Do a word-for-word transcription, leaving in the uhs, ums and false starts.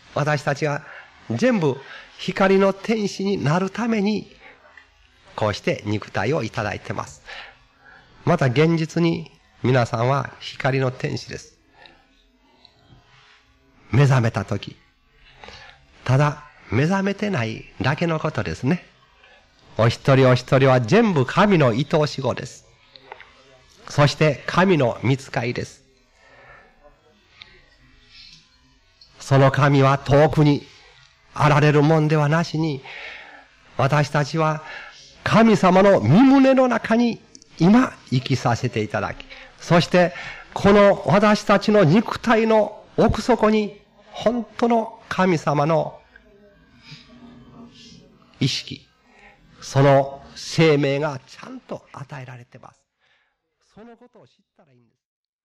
私たちが全部光の天使になるために、こうして肉体をいただいています。また現実に皆さんは光の天使です。目覚めたとき、ただ目覚めてないだけのことですね。お一人お一人は全部神の愛おし子です。そして神の御使いです。その神は遠くにあられるもんではなしに、私たちは神様の御胸の中に今生きさせていただき、そしてこの私たちの肉体の奥底に本当の神様の意識、その生命がちゃんと与えられています。そのことを知ったらいいんです。